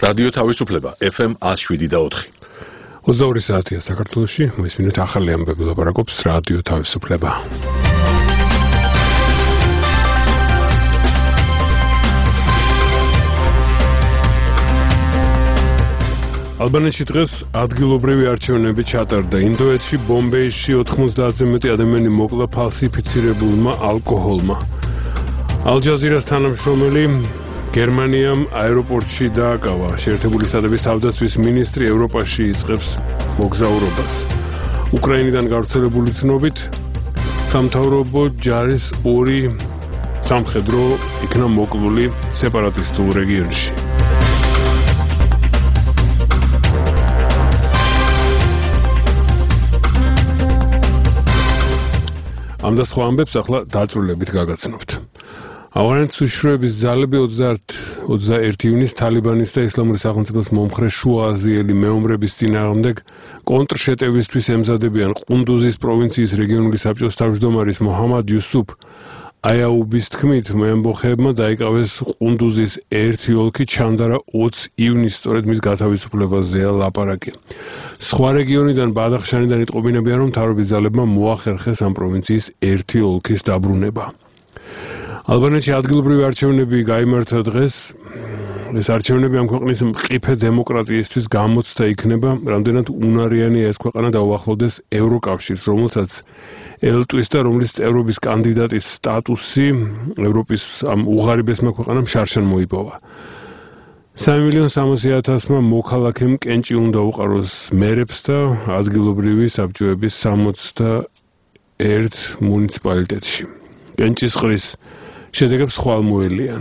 რადიო თავისუფლება FM 107.4. 22 საათია საქართველოში, მოისმინეთ ახალი ამბები ლაპარაკობს რადიო თავისუფლება. ალბანეთში დღეს ადგილობრივი არჩევნები ჩატარდა. ინდოეთში, ბომბეიში 90-ზე მეტი ადამიანი მოკლა ფალსიფიცირებულმა ალკოჰოლმა. ალ-ჯაზირას თანამშრომელი გერმანიამ აეროპორტში დააკავა. შეერთებული შტატების თავდაცვის მინისტრი ევროპაში იწყებს მოგზაურობას. უკრაინიდან გავრცელებული ცნობით, სამთავრობო ჯარის 2 სამხედრო იქნა მოკლული სეპარატისტულ რეგიონში. ამ და სხვა ამბებს ახლა დაწვრილებით გაგაცნობთ. ავღანეთის უშიშროების ძალები 21 ივნისს თალიბანის და ისლამური სახელმწიფოს მომხრე შუა აზიელი მეომრების წინააღმდეგ კონტრშეტევისთვის ემზადებიან. ყუნდუზის პროვინციის რეგიონული საბჭოს თავმჯდომარის მოჰამად იუსუფ აიაუბის თქმით, მეამბოხეებმა დაიკავეს ყუნდუზის ერთი ოლქი, ჩანდარა 20 ივნისს, სწორედ მის გათავისუფლებაზეა ლაპარაკი. სხვა რეგიონიდან ბადახშანიდან იტყობინებიან, რომ მთავრობის ძალებმა მოახერხეს ამ პროვინციის ერთი ოლქის დაბრუნება. ალბანეთში ადგილობრივი არჩევნები გაიმართა დღეს. ეს არჩევნები ამ ქვეყნის მყიფე დემოკრატიისთვის გამოცდა იქნება, რამდენად უნარიანია ეს ქვეყანა დაუახლოვდეს ევროკავშირს, რომელსაც ელტვის და რომლის წევრობის კანდიდატის სტატუსი ევროპის ამ უღარიბესმა ქვეყანამ შარშან მოიპოვა. 3,60,000-მა მოქალაქემ კენჭი უნდა უყაროს მერებს და ადგილობრივი საბჭოების 61 მუნიციპალიტეტში. კენჭის ყრის შედეგებს ხვალმოელიან.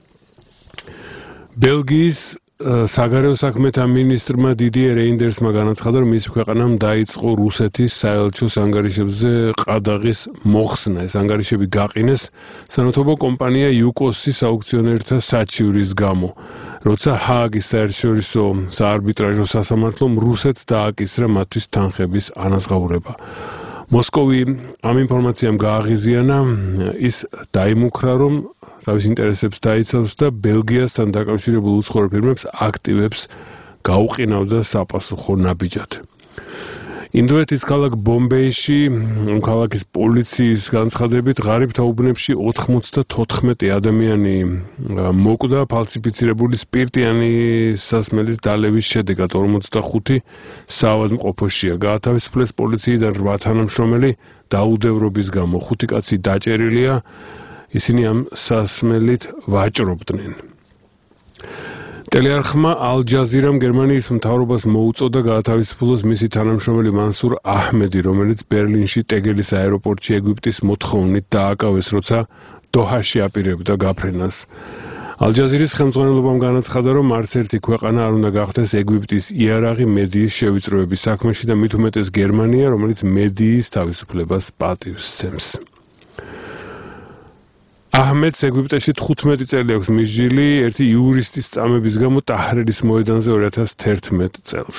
ბელგიის საგარეო საქმეთა მინისტრმა დიდიე რეინდერსმა განაცხადა, რომ მის ქვეყანამ დაიწყო რუსეთის საელჩოს ანგარიშებზე ყადაღის მოხსნა. ეს ანგარიშები გაყინეს სანავთობო კომპანია იუკოსის აუქციონერთა საჩივრის გამო, როცა ჰააგის საერთაშორისო საარბიტრაჟო სასამართლომ რუსეთს დააკისრა მათთვის თანხების ანაზღაურება. მოსკოვი ამ ინფორმაციამ გააღიზიანა, ის დაიმუქრა, რომ თავის ინტერესებს დაიცავს და ბელგიასთან დაკავშირებულ უცხოურ ფირმებს აქტივებს გაუყინავდა საპასუხო ნაბიჯად. ინდოეთის ქალაქ ბომბეიში ქალაქის პოლიციის განცხადებით ღარიბთა უბნებში 94 ადამიანი მოკვდა ფალსიფიცირებული სპირტიანი სასმელის დალევის შედეგად. 45 საავადმყოფოშია. გაათავისუფლეს პოლიციიდან 8 თანამშრომელი დაუდევრობის გამო. 5 კაცი დაჭერილია. ისინი ამ სასმელით ვაჭრობდნენ. ტელეარხმა ალ-ჯაზირამ გერმანიის მთავრობას მოუწოდა გაათავისუფლოს მისი თანამშრომელი მანსურ აჰმედი, რომელიც ბერლინში ტეგელის აეროპორტში ეგვიპტის მოთხოვნით დააკავეს, როცა დოჰაში აპირებდა გაფრენას. ალ-ჯაზირის ხელმძღვანელობამ განაცხადა, რომ არც ერთი ქვეყანა არ უნდა გახდეს ეგვიპტის იარაღი მედიის შევიწროების საქმეში და მით უმეტეს გერმანია, რომელიც მედიის თავისუფლებას პატივს სცემს. აჰმედს ეგვიპტეში 15 წელი აქვს მისჯილი ერთი იურისტის წამების გამო ტაჰრირის მოედანზე 2011 წელს.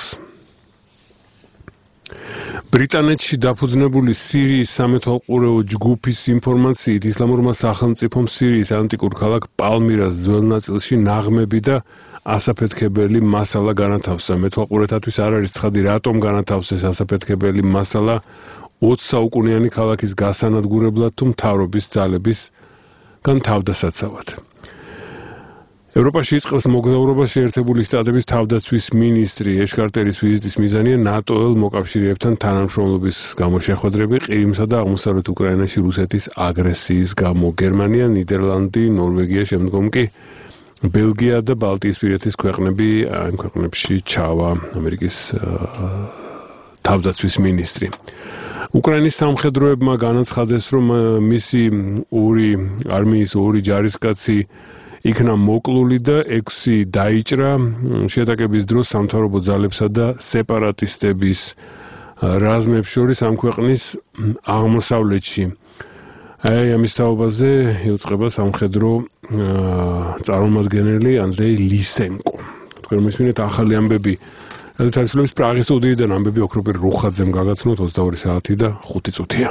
ბრიტანეთში დაფუძნებული სირიის სამეთვალყურეო ჯგუფის ინფორმაციით ისლამურმა სახელმწიფომ სირიის ანტიკურ ქალაქ პალმირას ძველ ნაწილში ნაღმები და ასაფეთქებელი მასალა განათავსა. მეთვალყურეთათვის არ არის ცხადი, რატომ განათავსეს ასაფეთქებელი მასალა 20 საუკუნიანი ქალაქის გასანადგურებლად თუ მთავრობის ძალების თავდასაცავად. ევროპაში იწყებს მოგზაურობა შეერთებული შტატების თავდაცვის მინისტრი ეშკარტერის ვიზიტის მიზანია ნატოელ მოკავშირეებთან თანამშრომლობის გამოშეხვედრები ყირიმსა და აღმოსავლეთ უკრაინაში რუსეთის აგრესიის გამო. გერმანია, ნიდერლანდი, ნორვეგია, შემდგომ კი ბელგია და ბალტიისპირეთის ქვეყნები ამ ქვეყნებში ჩავა ამერიკის თავდაცვის მინისტრი. უკრაინის სამხედროებმა განაცხადეს, რომ მისი არმიის 2 ჯარისკაცი იქნა მოკლული და 6 დაიჭრა. შეტაკების დროს სამთავრობო ძალებსა და სეპარატისტების რაზმებს შორის ამ ქვეყნის აღმოსავლეთში. ამის თაობაზე იუწყება სამხედრო წარმომადგენელი ანდრეი ლისენკო. თქვენ მისმინეთ ახალი ამბები თავისუფლების პრაღის სტუდიიდან ამბები ოქროპირ რუხაძემ გაგაცნოთ 22 საათი და 5 წუთია.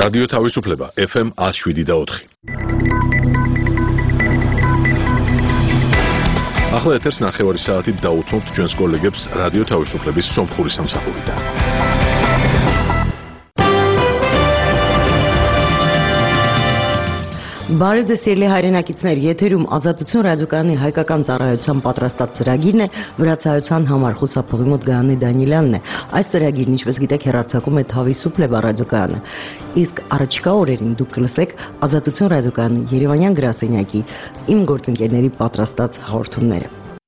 რადიო თავისუფლება FM 107.4. ახლა ეთერს ნახევარი საათით დაუთმობთ ჩვენს კოლეგებს რადიო თავისუფლების სომხური სამსახურიდან. Բարև ձեզ սիրելի հայրենակիցներ, եթերում Ազատություն ռադիոկայանի հայկական ծառայության պատրաստած ծրագիրն է, վրացայության համար խուսափողի մոտ Գայանե Դանիելյանն է։ Այս ծրագիրն, ինչպես գիտեք, հեռարձակում է Თავისუფლება ռադիոկայանը։ Իսկ առաջիկա օրերին դուք կլսեք Ազատություն ռադիոկայանի Երևանյան գրասենյակի իմ գործընկերների պատրաստած հաղորդումները։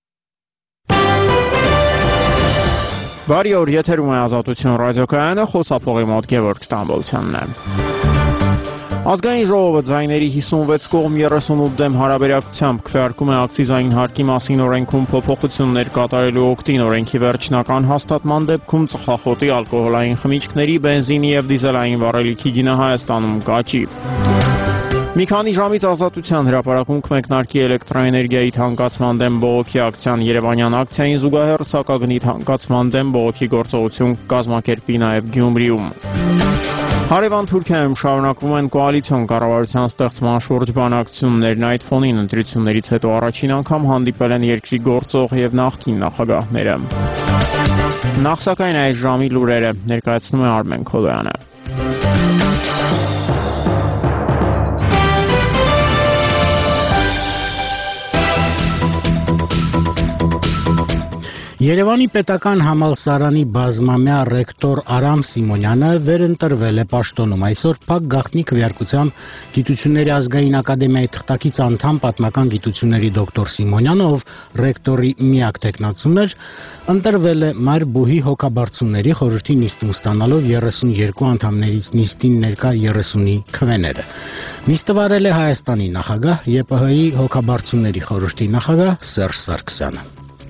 Բարի օր, եթերում է Ազատություն ռադիոկայանը, խոսափողի մոտ Գևորգ Ստամբոլցյանն է։ Ազգային ժողովը ձայների 56 կողմ 38 դեմ հարաբերակցությամբ քվեարկում է ակցիզային հարկի մասին օրենքում փոփոխություններ կատարելու օգտին օրենքի վերջնական հաստատման դեպքում ծխախոտի, ալկոհոլային խմիչքների, բենզինի եւ դիզելային վառելիքի գինը Հայաստանում կաճի։ Մի քանի ժամից Ազատության հրապարակում կմեկնարկի էլեկտրոէներգիայի թանկացման դեմ բողոքի ակցիան Երևանյան ակցիային զուգահեռ սակագնի թանկացման դեմ բողոքի գործողություն կազմակերպի նաեւ Գյումրիում։ Հարևան Թուրքիայում շարունակվում են կոալիցիոն կառավարության ստեղծման շուրջ բանակցություններն, այդ ֆոնին ընտրություններից հետո առաջին անգամ հանդիպել են երկրի գործող եւ նախկին նախագահները։ Նախ սակայն այս ժամի լուրերը ներկայացնում է Արմեն Քոլոյանը։ Երևանի պետական համալսարանի բազմամյա ռեկտոր Արամ Սիմոնյանը վերընտրվել է պաշտոնում։ Այսօր փակ գաղտնի քվեարկությամբ Գիտությունների ազգային ակադեմիայի թղթակից անդամ պատմական գիտությունների դոկտոր Սիմոնյանը, ով ռեկտորի միակ տեխնացուն էր, ընտրվել է Մայր Բուհի հոգաբարձությունների խորհրդի նիստում ստանալով 32 անդամներից նիստին ներկա 30-ի քվեները։ Նիստը վարել է Հայաստանի նախագահ, ԵՊՀ-ի հոգաբարձությունների խորհրդի նախագահ Սերժ Սարգսյանը։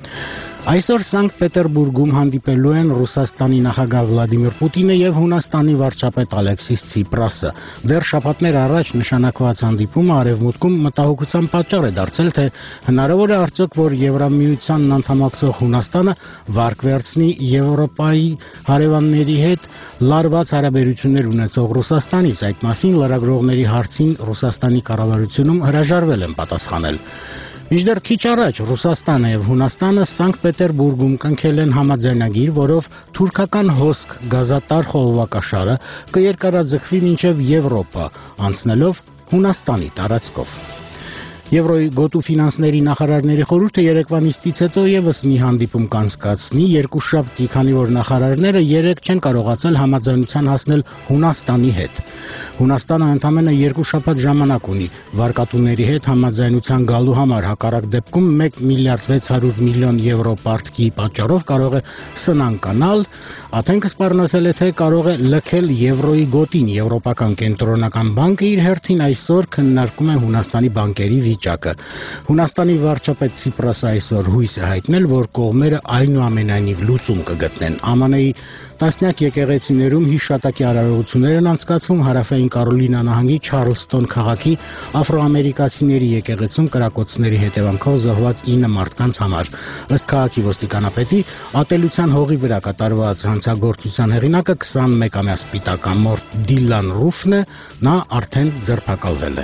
Այսօր Սանկտ Պետերբուրգում հանդիպելու են Ռուսաստանի նախագահ Վլադիմիր Պուտինը եւ Հունաստանի վարչապետ Ալեքսիս Ցիպրասը։ Դեռ շաբաթներ առաջ նշանակված հանդիպումը Արևմուտքում մտահոգության պատճառ է դարձել, թե հնարավոր է արդյոք, որ Եվրամիությանն անդամակցող Հունաստանը վարկ վերցնի Եվրոպայի հարևանների հետ լարված հարաբերություններ ունեցող Ռուսաստանից։ Այդ մասին լրագրողների հարցին Ռուսաստանի կառավարությունում հրաժարվել են պատասխանել։ Մինչդեռ քիչ առաջ Ռուսաստանը եւ Հունաստանը Սանկտ Պետերբուրգում կնքել են համաձայնագիր, որով թուրքական հոսք գազատար խողովակաշարը կերկարաձգվի մինչև Եվրոպա, անցնելով Հունաստանի տարածքով։ Եվրոյի գոտու ֆինանսների նախարարների խորհուրդը երեկվա նիստից հետո եւս մի հանդիպում կանցկացնի, երկուշաբթի, քանի որ նախարարները երեք չեն կարողացել համաձայնության հասնել Հունաստանի հետ։ Հունաստանը ընդամենը 2 շաբաթ ժամանակ ունի վարկատուների հետ համաձայնության գալու համար, հակառակ դեպքում 1 միլիարդ 600 միլիոն եվրո պարտքի պատճառով կարող է սնանկանալ, Աթենքը սպառնացել է, թե կարող է լքել Եվրոյի գոտին։ Եվրոպական կենտրոնական բանկը իր հերթին այսօր քննարկում է Հունաստանի բանկերի վիճակը։ Հունաստանի վարչապետ Ցիպրասը այսօր հույս է հայտնել, որ կողմերը այնուամենայնիվ լուծում կգտնեն։ ԱՄՆ-ի տասնյակ եկեղեցիներում հիշատակի արարողություններ են անցկացվում Հարավային Կարոլինա նահանգի Չարլստոն քաղաքի աֆրոամերիկացիների եկեղեցում կրակոցների հետևանքով զոհված 9 մարդկանց համար։ Ըստ քաղաքի ոստիկանապետի, ատելության հողի վրա կատարված հանցագործության հեղինակը 21-ամյա սպիտակամորթ Դիլան Ռուֆն է, նա արդեն ձերբակալվել է։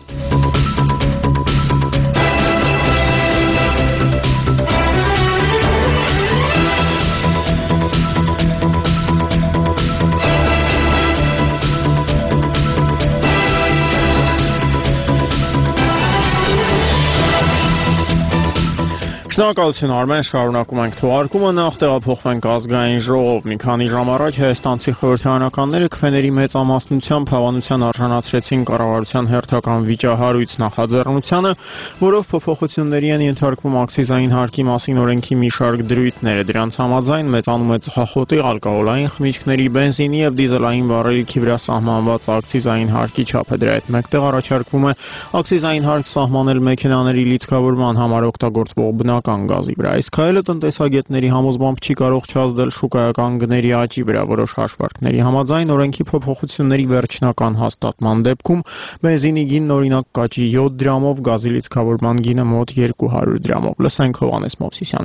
Շնորհակալություն Արմեն, շարունակում ենք թողարկումը, նախ տեղափոխվենք ազգային ժողով։ Մի քանի ժամ առաջ հայաստանցի խորհրդարանականները քվեների մեծամասնությամբ հավանության արժանացրեցին կառավարության հերթական վիճահարույց նախաձեռնությանը, որով փոփոխությունների են ենթարկվում ակցիզային հարկի մասին օրենքի մի շարք դրույթները։ Դրանց համաձայն մեծանում է ծխախոտի, ալկոհոլային խմիչքների, բենզինի եւ դիզելային վառելիքի վրա սահմանված ակցիզային հարկի չափը։ Դրա հետ մեկտեղ առաջարկվում է ակցիզային հարկ սահմանել մեքենաների լիցքավորման համար օգտագործվող բնական գազի վրա։ Այս քայլը տնտեսագետների համոզմամբ չի կարող չազդել շուկայական գների աճի վրա։ Որոշ հաշվարկների համաձայն օրենքի փոփոխությունների վերջնական հաստատման դեպքում բենզինի գինն օրինակ կաճի 7 դրամով, գազի լիցքավորման գինը մոտ 200 դրամով։ Լսենք Հովհաննես Մովսիսյանին։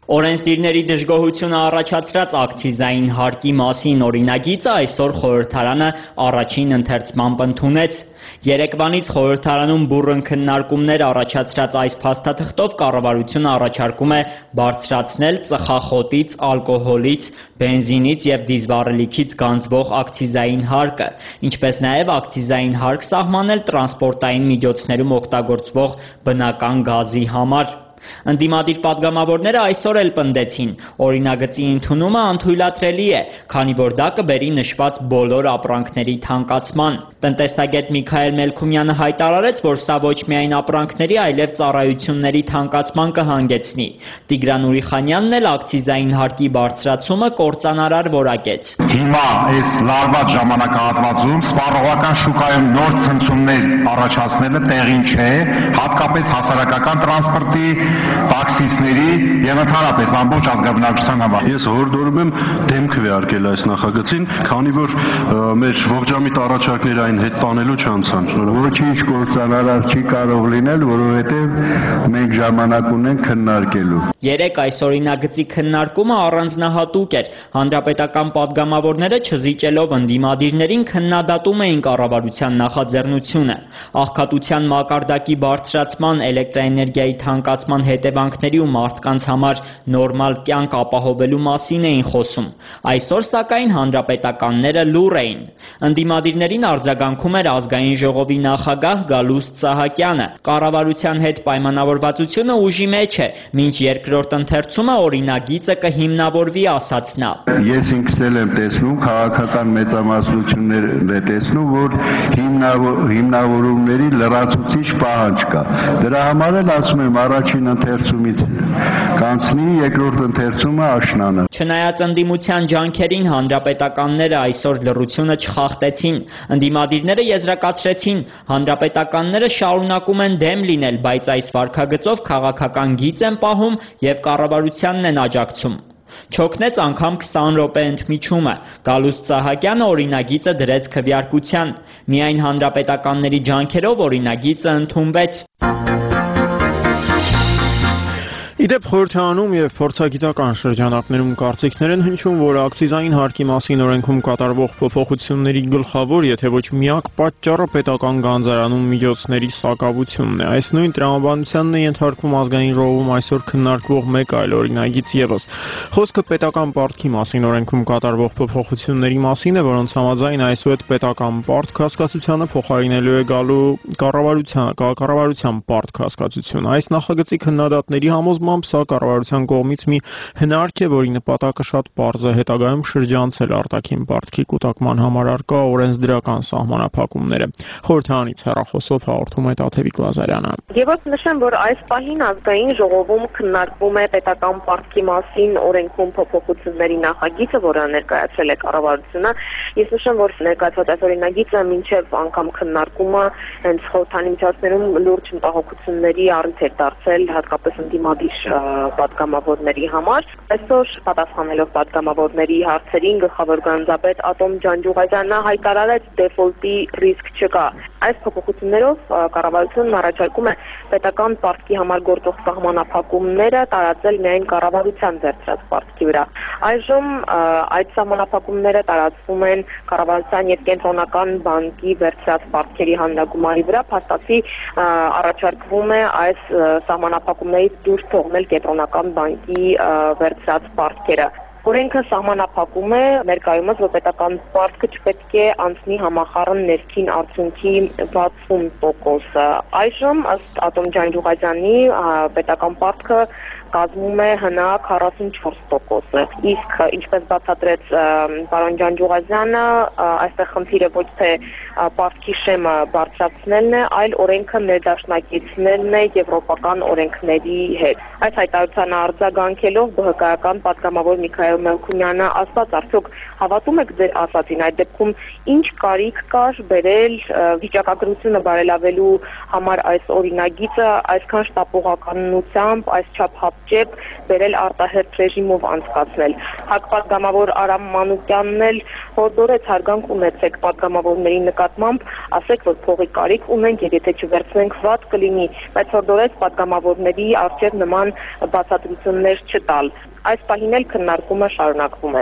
Օրենսդիրների դժգոհությունը առաջացրած ակցիզային հարկի մասին օրինագիծը այսօր խորհրդարանը առաջին ընթերցմամբ ընդունեց։ Երեկվանից խորհրդարանում բուռն քննարկումներ առաջացրած այս փաստաթղթով կառավարությունը առաջարկում է բարձրացնել ծխախոտից, ալկոհոլից, բենզինից եւ դիզվառելիքից գանձվող ակցիզային հարկը, ինչպես նաեւ ակցիզային հարկ սահմանել տրանսպորտային միջոցներում օգտագործվող բնական գազի համար։ Ընդդիմադիր պատգամավորները այսօր էլ պնդեցին, օրինագծի ընդունումը անթույլատրելի է, քանի որ դա կբերի նշված բոլոր ապրանքների թանկացման։ Տնտեսագետ Միքայել Մելքումյանը հայտարարեց, որ սա ոչ միայն ապրանքների, այլև ծառայությունների թանկացման կհանգեցնի։ Տիգրան Ուրիխանյանն էլ ակցիզային հարկի բարձրացումը կործանարար որակեց։ Հիմա այս լարված ժամանակահատվածում սպառողական շուկայում նոր ցնցումներ առաջացնելը տեղին չէ, հատկապես հասարակական տրանսպորտի, տաքսիստների եւ ընդհանրապես ամբողջ ազգաբնակչության համար։ Ես հորդորում եմ դեմ քվեարկել այս նախագծին, քանի որ մեր ողջամիտ առաջարկները այն հետ տանելու չանցան։ Ոչինչ կործանարար չի կարող լինել, որովհետեւ մենք ժամանակ ունենք քննարկելու։ Երեք այս օրինագծի քննարկումը առանձնահատուկ էր։ Հանրապետական պատգամավորները չզիջելով ընդդիմադիրներին քննադատում էին կառավարության նախաձեռնությունը։ Աղքատության մակարդակի բարձրացման, էլեկտրաէներգիայի թանկացման հետևանքների ու մարդկանց համար նորմալ կյանք ապահովելու մասին էին խոսում։ Այսօր սակայն հանրապետականները լուռ էին։ Ընդդիմադիրներին արձագանքում էր ազգային ժողովի նախագահ Գալուստ Սահակյանը։ Կառավարության հետ պայմանավորվածությունը ուժի մեջ է, մինչ երկրորդ ընթերցումը օրինագիծը կհիմնավորվի, ասաց նա։ Ես ինքս եմ տեսնում, քաղաքական մեծամասնություններ է տեսնում, որ հիմնավորումների լրացուցիչ պահանջ կա։ Դրա համար էլ ասում եմ առաջին ընթերցումից կանցնի, երկրորդ ընթերցումը աշնանը։ Չնայած ընդդիմության ջանքերին հանրապետականները այսօր լռությունը չխախտեցին։ Ընդդիմադիրները եզրակացրեցին, հանրապետականները շարունակում են դեմ լինել, բայց այս վարքագծով քաղաքական գիծ են պահում եւ կառավարությանն են աջակցում։ Չօգնեց անգամ 20 րոպե ընդմիջումը։ Գալուստ Սահակյանը օրինագիծը դրեց քվեարկության։ Միայն հանրապետականների ջանքերով օրինագիծը ընդունվեց։ Իդեպ խորհրդարանում եւ փորձագիտական շրջանակներում կարծիքներ են հնչում, որ ակցիզային հարկի մասին օրենքում կատարվող փոփոխությունների գլխավոր, եթե ոչ միակ պատճառը պետական գանձարանում միջոցների սակավությունն է։ Այս նույն տրամաբանությանն է ենթարկվում ազգային ժողովում այսօր քննարկվող մեկ այլ օրինագիծ եւս։ Խոսքը պետական պարտքի մասին օրենքում կատարվող փոփոխությունների մասին է, որոնց համաձայն այսուհետ պետական պարտք հասկացությանը փոխարինելու է գալու կառավարության պարտք հասկացությունը։ Այս նախագծի քննադատների համոզմամբ սա կառավարության կողմից մի հնարք է, որի նպատակը շատ պարզ է հետագայում շրջանցել արտաքին պարտքի կուտակման համար առկա օրենսդրական սահմանափակումները։ Խորհրդարանից հեռախոսով հաղորդում է Տաթևիկ Լազարյանը։ Եվս նշեմ, որ այս պահին ազգային ժողովում քննարկվում է պետական պարտքի մասին օրենքում փոփոխությունների նախագիծը, որը ներկայացրել է կառավարությունը։ Ես նշեմ, որ ներկայացված այս օրինագիծը մինչև անգամ քննարկումը հենց խորհրդանի միջոցներում լուրջ մտահոգությունների առիթ էր դարձել, հատկապես ընդդիմադիր պատգամավորների համար։ Այսօր պատասխանելով պատգամավորների հարցերին գլխավոր գանձապետ Ատոմ Ջանջուղազյանը հայտարարեց դեֆոլտի ռիսկ չկա։ Այս փոփոխություններով կառավարությունն առաջարկում է պետական պարտքի համար գործող սահմանափակումները տարածել միայն կառավարության ձեռքած պարտքի վրա։ Այժմ այդ սահմանափակումները տարածվում են կառավարության եւ կենտրոնական բանկի վերցրած պարտքերի հանրագումարի վրա, փաստացի առաջարկվում է այս սահմանափակումներից դուրս թողնել կենտրոնական բանկի վերցրած պարտքերը։ Օրենքը սահմանափակում է ներկայումս, որ պետական պարտքը չպետք է անցնի համախառն ներքին արդյունքի 60%։ Այժմ ըստ Ատոմ Ջանջուղազյանի պետական պարտքը կազմում է հնա 44%։ Իսկ ինչպես բացատրեց պարոն Ջանջուղազյանը, այստեղ խնդիրը ոչ թե պարտքի շեմը բարձրացնելն է, այլ օրենքը ներդաշնակեցնելն է եվրոպական օրենքների հետ։ Այս հայտարարությանը արձագանքելով ԲՀԿ-ական պատգամավոր Միքայել Մելքումյանը ասաց, արդյոք հավատում եք ձեր ասածին, այդ դեպքում ինչ կարիք կար բերել վիճակագրությունը բարելավելու համար այս օրինագիծը այսքան շտապողականությամբ, այսչափ արջև բերել արտահերթ ռեժիմով անցկացնել։ Հակպատգամավոր Արամ Մանուկյանն էլ հորդորեց հարգանք ունեցեք պատգամավորների նկատմամբ, ասեք, որ փողի կարիք ունենք եւ եթե չվերցնենք վատ կլինի, բայց հորդորեց պատգամավորների արջև նման բացատրություններ չտալ։ Այս պահին էլ քննարկումը շարունակվում է։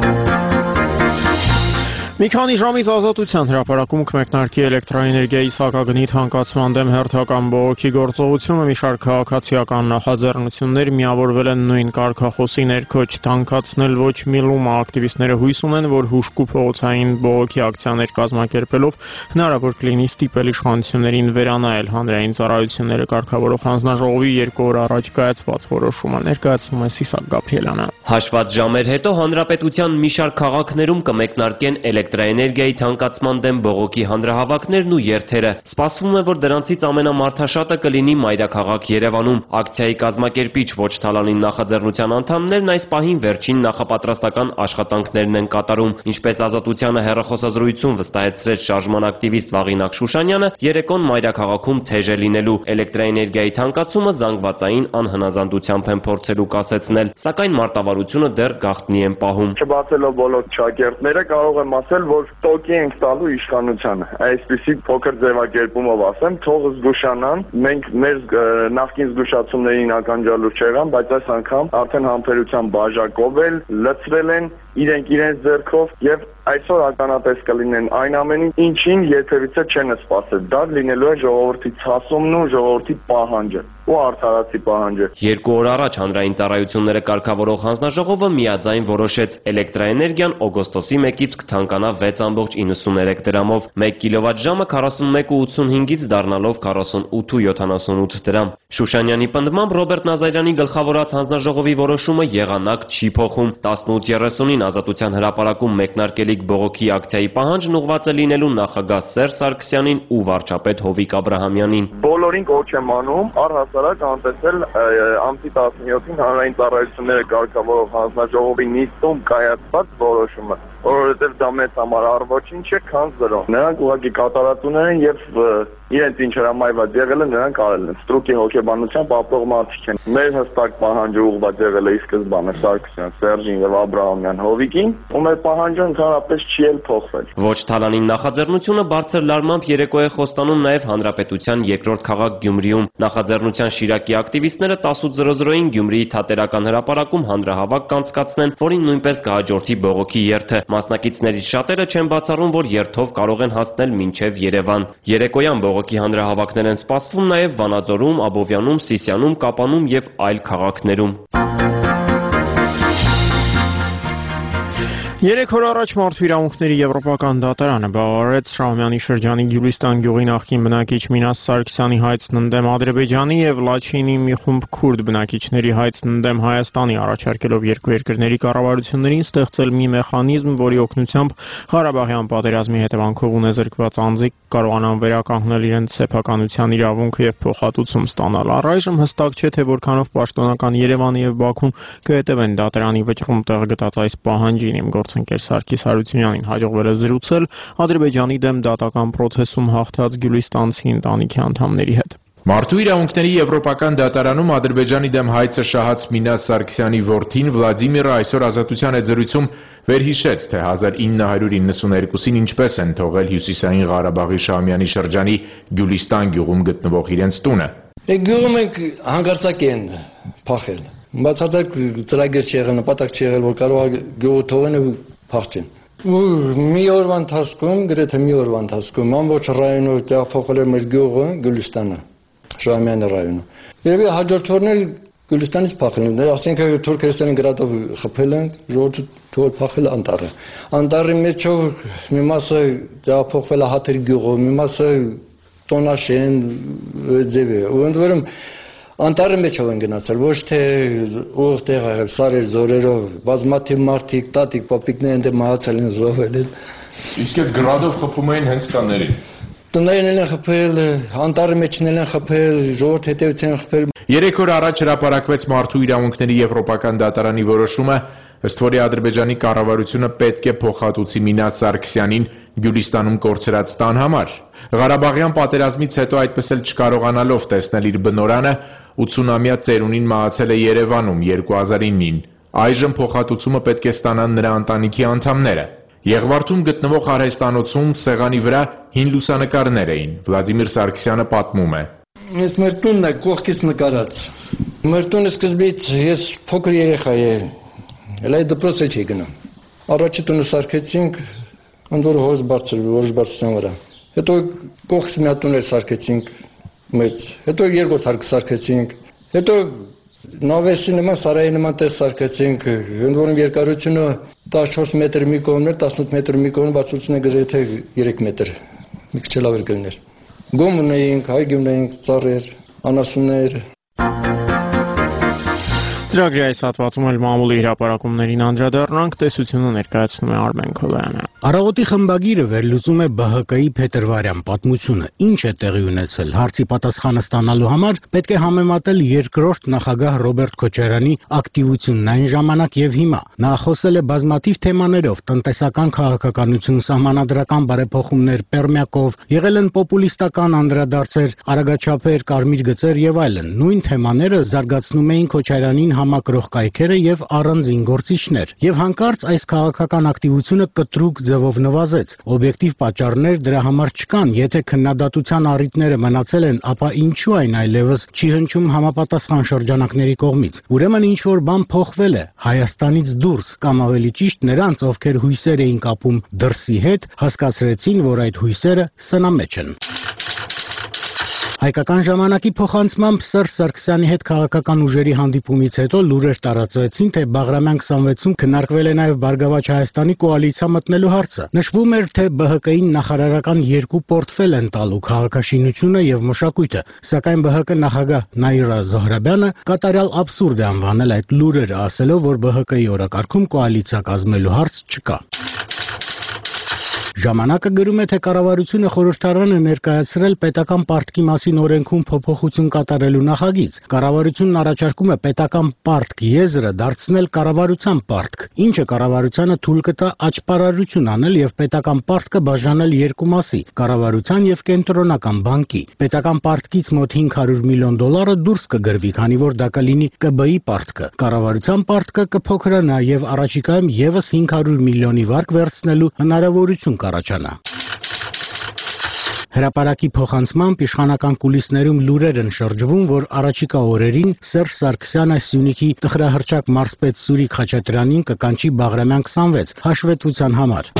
Մի քանի ժամից Ազատության հրապարակում կմեկնարկի էլեկտրաէներգիայի սակագնի թանկացման դեմ հերթական բողոքի գործողությունը, մի շարք քաղաքացիական նախաձեռնություններ միավորվել են նույն կարգախոսի ներքո չթանկացնել ոչ միլումը։ Ակտիվիստները հույս ունեն, որ հուժկու փողոցային բողոքի ակցիաներ կազմակերպելով հնարավոր կլինի ստիպել իշխանություններին վերանայել հանրային ծառայությունները կարգավորող հանձնաժողովի 2 օր առաջ կայացված որոշումը, ներկայացնում է Սիսակ Գաբրիելյանը։ Հաշված ժամեր հետո հանրապետության մի շարք քաղաքներում կմեկնարկեն էլեկտրաէներգիայի թանկացման դեմ բողոքի հանրահավաքներն ու երթերը։ Սպասվում է, որ դրանցից ամենամարդաշատը կլինի մայրաքաղաք Երևանում։ Ակցիայի կազմակերպիչ Ոչ Թալանին նախաձեռնության անդամներն այս պահին վերջին նախապատրաստական աշխատանքներն են կատարում։ Ինչպես Ազատությանը հեռախոսազրույցում վստահեցրեց շարժման ակտիվիստ Վաղինակ Շուշանյանը, երեկոն մայրաքաղաքում թեժ է լինելու։ Էլեկտրաէներգիայի թանկացումը զանգվածային անհնազանդությամբ են փորձելու կասեցնել, սակայն մարտավարությունը դեռ գաղտնի են պահում։ Չբացելով բոլոր շակերտները կարող եմ ասել, որ տոկի ենք տալու իշխանությանը։ Այսպիսի փոքր ձևակերպումով ասեմ, թող զգուշանան, մենք մեր նախկին զգուշացումներին ականջալուր չեղան, բայց այս անգամ արդեն համբերության բաժակով էլ լցրել են իրենց ձեռքով եւ այսօր ականատես կլինեն այն ամենին, ինչին երբևիցե չեն սպասել։ Դա լինելու է ժողովրդի ցասումն ու ժողովրդի պահանջը ու արդարացի պահանջը։ 2 օր առաջ հանրային ծառայությունները կարգավորող հանձնաժողովը միաձայն որոշեց էլեկտրաէներգիան օգոստոսի 1-ից կթանկանա 6.93 դրամով, 1 կիլովատժամը 41.85-ից դառնալով 48.78 դրամ։ Շուշանյանի պնդմամբ Ռոբերտ Նազարյանի գլխավորած հանձնաժողովի որոշումը եղանակ չի փոխում։ 18:30-ին Ազատության հրապարակում մեկնարկելիք բողոքի ակցիայի պահանջն ուղղված է լինելու նախագահ Սերժ Սարգսյանին ու վարչապետ Հովիկ Աբրահամյանին։ Բոլորին կոչ եմ անում առհասարակ անտեսել ամսի 17-ին հանրային ծառայությունները կարգավորող հանձնաժողովի նիստում կայացված որոշումը, որովհետև դա մեծ համար ոչինչ չէ, քան 0։ Նրանք ուղղակի կատարածուներ են եւ իրենց ինչ հրամայված եղել է, նրանք արել են։ Ստրուկի հոգեբանությամբ ապրող մարդիկ են։ Մեր հստակ պահանջը ուղղված եղել է ի սկզբանե Սարգսյան, Սերժին եւ Աբրահամյան Հովիկին, ու մեր պահանջը ընդհանրապես չի էլ փոխվել։ Ոչ Թալանին նախաձեռնությունը բարձր լարմամբ երեկո է խոստանում նաև Հանրապետության երկրորդ քաղաք Գյումրիում։ Նախաձեռնության Շիրակի ակտիվիստները 18:00-ին Գյումրիի Թատերական հրապարակում հանրահավաք կանցկացնեն, որին նույնպես կհաջորդի բողոքի երթը։ Մասնակիցներից շատերը չեն բացառում, որ երթով կարող են հասնել մինչև Երևան։ Երեկոյան բողոքի հանրահավաքներ են սպասվում նաև Վանաձորում, Աբովյանում, Սիսիանում, Կապանում եւ այլ քաղաքներում։ 3 օր առաջ Մարդու իրավունքների եվրոպական դատարանը բավարարեց Շահումյանի շրջանի Գյուլիստան գյուղի նախկին բնակիչ Մինաս Սարգսյանի հայցն ընդդեմ Ադրբեջանի եւ Լաչինի մի խումբ քուրդ բնակիչների հայցն ընդդեմ Հայաստանի, առաջարկելով երկու երկրների կառավարություններին ստեղծել մի մեխանիզմ, որի օգնությամբ Ղարաբաղյան պատերազմի հետևանքով ունեզրկված անձիկ կարողանան վերականգնել իրենց սեփականության իրավունքը եւ փոխհատուցում ստանալ։ Առայժմ հստակ չէ, թե որքանով պաշտոնական Երևանը եւ Բաքուն կհետևեն դատարանի վճռում տեղ գտած այս պահանջին։ Իմ գործընկեր Սարգիս Հարությունյանին հաջողվել է զրուցել Ադրբեջանի դեմ դատական process-ում հաղթած գյուլիստանցի ընտանիքի անդամների հետ։ Մարդու իրավունքների եվրոպական դատարանում Ադրբեջանի դեմ հայցը շահած Մինաս Սարգսյանի որդին Վլադիմիրը այսօր Ազատության հետ զրույցում վերհիշեց, թե 1992-ին ինչպես են թողել Հյուսիսային Ղարաբաղի Շահումյանի շրջանի Գյուլիստան գյուղում գտնվող իրենց տունը։ Գյուղում ենք հանկարծակ են փախել։ Բացարձակ ծրագիր չի եղել, նպատակ չի եղել, որ կարող է գյուղը թողեն ու փախչեն։ Մի օրվա ընթացքում, գրեթե մի օրվա ընթացքում ամբողջ ռայոնը տեղափոխել էր մեր գյուղը Գյուլիստանը, Շահումյանի ռայոնը։ Երևի հաջորդ օրն էլ Գյուլիստանից փախել են, ասենք Թուրքեստանի գրադով խփել են, ժողովուրդը թողել փախել անտառը։ Անտառի մեջով մի մասը տեղափոխվել է Հաթեր գյուղով, մի մասը Տոնաշեն ձևի։ Ու ընդ որում անտառի մեջով են գնացել, ոչ թե ուղիղ տեղ եղել, սարեր, ձորերով, բազմաթիվ մարդիկ, տատիկ, պապիկներ են մահացել են, զոհվել են։ Իսկ այդ գրադով խփում էին հենց տաներին։ Տներն են խփել, անտառի մեջն են խփել, ժողովուրդ հետևից են խփել։ 3 օր առաջ հրապարակվեց Մարդու իրավունքների եվրոպական դատարանի որոշումը, Ըստ որի Ադրբեջանի կառավարությունը պետք է փոխհատուցի Մինաս Սարգսյանին Գյուլիստանում կորցրած տան համար։ Ղարաբաղյան պատերազմից հետո այդպես էլ չկարողանալով տեսնել իր բնորանը 80-ամյա ծերունին մահացել է Երևանում 2009-ին։ Այժմ փոխհատուցումը պետք է ստանան նրա ընտանիքի անդամները։ Եղվարդում գտնվող արհեստանոցում սեղանի վրա հին լուսանկարներ էին։ Վլադիմիր Սարգսյանը պատմում է. Ես մեր տունն է կողքից նկարած։ Մեր տունը սկզբից ես փոքր երեխա եմ։ Էլ այդ դպրոց չի գնում։ Առաջի տունը սարքեցինք, ընդ որ հորս բարձրության վրա։ Հետո կողքից մի հատ տուներ սարքեցինք մեծ։ Հետո երկրորդ հարկը սարքեցինք։ Հետո նավեսի նման, սարայի նման տեղ սարքեցինք, ընդ որում երկարությունը 14 մետր մի կողմն էր, 18 մետր մի կողմն, բարձրությունը գրեթե 3 մետր։ Մի քիչ լավ էր գլներ։ Գոմ ունեինք, հայ ունեինք, ծառեր, անասուններ։ Ծրագրի այս հատվածում էլ մամուլի հրապարակումներին անդրադառնանք, տեսությունը ներկայացնում է Արմեն Քոյանը։ Առավոտի խմբագիրը վերլուծում է ԲՀԿ-ի Փետրվարյան պատմությունը։ Ինչ է տեղի ունեցել։ Հարցի պատասխանը ստանալու համար պետք է համեմատել երկրորդ նախագահ Ռոբերտ Քոչարյանի ակտիվությունն այն ժամանակ եւ հիմա։ Նա խոսել է բազմաթիվ թեմաներով՝ տնտեսական քաղաքականություն, սահմանադրական բարեփոխումներ, Պերմյակով, եղել են պոպուլիստական անդրադարձեր, արագաչափեր, կարմիր գծեր եւ այլն։ Նույն թեմաները զարգացնում էին Քոչարյանին համակրող կայքերը եւ առանձին գործիչներ, եւ հանկարծ այս քաղաքական ակտիվությունը կտրուկ ձևով նվազեց։ Օբյեկտիվ պատճառներ դրա համար չկան, եթե քննադատության առիթները մնացել են, ապա ինչու այն այլևս չի հնչում համապատասխան շրջանակների կողմից։ Ուրեմն ինչ որ բան փոխվել է Հայաստանից դուրս, կամ ավելի ճիշտ նրանց, ովքեր հույսեր էին կապում դրսի հետ, հասկացրեցին, որ այդ հույսերը սնամեջ են։ Հայկական ժամանակի փոխանցմամբ Սերժ Սարգսյանի հետ քաղաքական ուժերի հանդիպումից հետո լուրեր տարածվեցին, թե Բաղրամյան 26-ում քննարկվել է նաև Բարգավաճ Հայաստանի կոալիցիա մտնելու հարցը։ Նշվում էր, թե ԲՀԿ-ին նախարարական 2 պորտֆել են տալու՝ քաղաքաշինությունը եւ մշակույթը, սակայն ԲՀԿ նախագահ Նաիրա Զոհրաբյանը կատարյալ աբսուրդ է անվանել այդ լուրերը, ասելով, որ ԲՀԿ-ի օրակարգում կոալիցիա կազմելու հարց չկա։ Ժամանակը գրում է, թե կառավարությունը խորհրդարանը ներկայացրել պետական պարտքի մասին օրենքում փոփոխություն կատարելու նախագիծ։ Կառավարությունն առաջարկում է պետական պարտք եզրը դարձնել կառավարության պարտք, ինչը կառավարությանը թույլ կտա աճպարարություն անել եւ պետական պարտքը բաժանել 2 մասի՝ կառավարության եւ կենտրոնական բանկի։ Պետական պարտքից մոտ $500 միլիոն դուրս կգրվի, քանի որ դա կլինի ԿԲ-ի պարտքը։ Կառավարության պարտքը կփոքրանա եւ առաջիկայում եւս 500 միլիոնի վարկ վերցնելու հնարավորություն առաջանա։ Հրապարակի փոխանցմամբ իշխանական կուլիսներում լուրեր են շրջվում, որ առաջիկա օրերին Սերժ Սարգսյանը Սյունիքի տխրահռչակ մարզպետ Սուրիկ Խաչատրյանին կկանչի Բաղրամյան 26 հաշվետվության համար։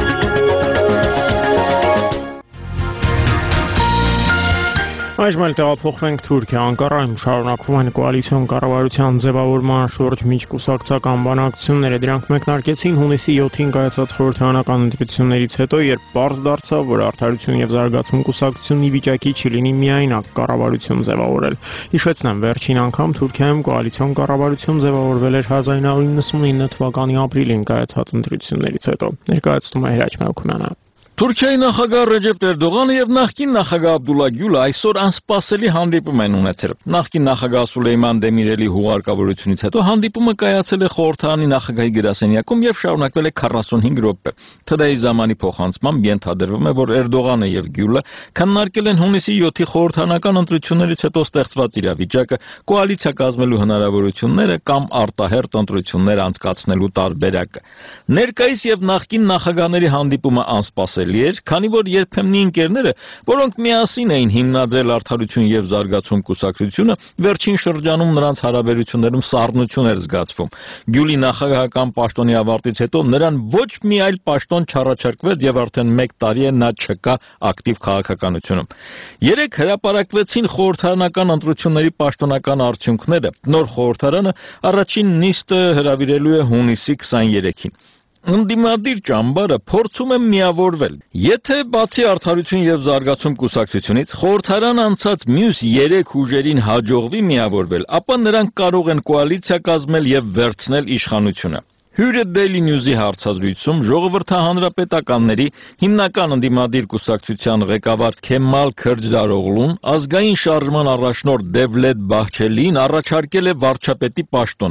Այժմ էլ տեղափոխվենք Թուրքիա, Անկարայում շարունակվում են կոալիցիոն կառավարության ձևավորման շուրջ միջկուսակցական բանակցությունները։ Դրանք մեկնարկեցին հունիսի 7-ին կայացած խորհրդարանական ընտրություններից հետո, երբ պարզ դարձավ, որ Արդարություն եւ Զարգացում կուսակցությունն ի վիճակի չի լինի միայնակ կառավարություն ձևավորել։ Հիշեցնեմ, վերջին անգամ Թուրքիայում կոալիցիոն կառավարություն ձևավորվել էր 1999 թվականի ապրիլին կայացած ընտրություններից հետո։ Ներկայացնում է Հրաչ Մելքումյանը։ Թուրքիայի նախագահ Ռեջեփ Էրդողանը եւ նախկին նախագահ Աբդուլլա Գյուլը այսօր անսպասելի հանդիպում են ունեցել։ Նախկին նախագահ Սուլեյման Դեմիրելի հուղարկավորությունից հետո հանդիպումը կայացել է խորհրդարանի նախագահի գրասենյակում եւ շարունակվել է 45 րոպե։ ԹԴ-ի ժամանի փոխանցմամբ ենթադրվում է, որ Էրդողանը եւ Գյուլը քննարկել են հունիսի 7-ի խորհրդարանական ընտրություններից հետո ստեղծված իրավիճակը, կոալիցիա կազմելու հնարավորությունները կամ արտահերթ ընտրություններ անցկացնելու տարբերակը։ Ներկայիս եւ նախկին նախագահների հանդիպումը անսպասելի էր, քանի որ երբեմնի ընկերները, որոնք միասին էին հիմնադրել Արդարություն եւ Զարգացում կուսակցությունը, վերջին շրջանում նրանց հարաբերություններում սառնություն էր զգացվում։ Գյուլի նախագահական պաշտոնի ավարտից հետո նրան ոչ մի այլ պաշտոն չառաջարկվեց եւ արդեն 1 տարի է նա չկա ակտիվ քաղաքականությունում։ Երեք հրապարակվեցին խորհրդարանական ընտրությունների պաշտոնական արդյունքները։ Նոր խորհրդարանը առաջին նիստը հրավիրելու է հունիսի 23-ին։ Ընդդիմադիր ճամբարը փորձում է միավորվել։ Եթե բացի Արդարություն եւ Զարգացում կուսակցությունից խորհրդարան անցած մյուս 3 ուժերին հաջողվի միավորվել, ապա նրանք կարող են կոալիցիա կազմել եւ վերցնել իշխանությունը։ Հյուրը Daily News-ի հարցազրույցում ժողովրդահանրապետականների հիմնական ընդդիմադիր կուսակցության ղեկավար Քեմալ Քրջդարօղլուն ազգային շարժման առաջնորդ Դևլետ Բահչելին առաջարկել է վարչապետի պաշտոնը։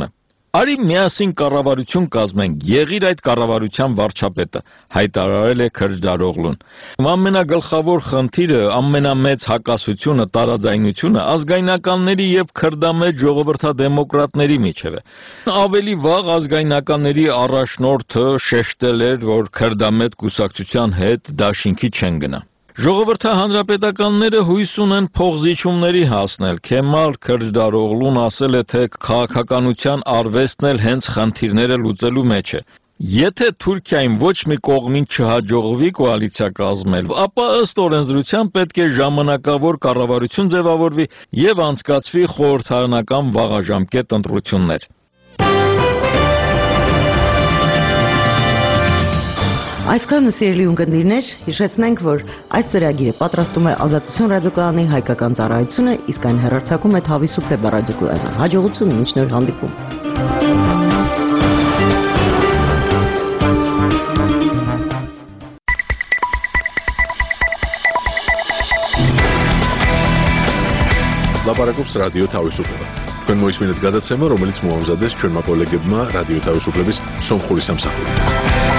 Արի միասին կառավարություն կազմենք, եղիր այդ կառավարության վարչապետը, հայտարարել է Քրջդարօղլուն։ Ամենագլխավոր խնդիրը, ամենամեծ հակասությունը, տարաձայնությունը ազգայնականների եւ քրդամետ ժողովրդադեմոկրատների միջև է։ Ավելի վաղ ազգայնականների առաջնորդը շեշտել էր, որ քրդամետ կուսակցության հետ դաշինքի չեն գնա։ Ժողովրդահանրապետականները հույս ունեն փողզիջումների հասնել։ Քեմալ Քրջդարօղլուն ասել է, թե քաղաքականության արվեստն էլ հենց խնդիրները լուծելու մեջ է։ Եթե Թուրքիային ոչ մի կողմին չհաջողվի կոալիցիա կազմել, ապա ըստ օրենսդրության պետք է ժամանակավոր կառավարություն ձևավորվի եւ անցկացվի խորհրդարանական վաղաժամկետ ընտրություններ։ Այսքանը սիրելի ունկնդիրներ, հիշեցնենք, որ այս ծրագիրը պատրաստում է Ազատություն ռադիոկայանի հայկական ծառայությունը, իսկ այն հեռարձակում է Թավիսուփլե ռադիոկայանը։ Հաջողություն, մինչ նոր հանդիպում։ Լապարակობს ռադիո Թավիսուփլը։ Თქვენ მოისმინეთ გადაცემა, რომელიც მოამზადეს ჩვენმა კოლეგებმა რადიო თავისუფლების სომხური სამსახური.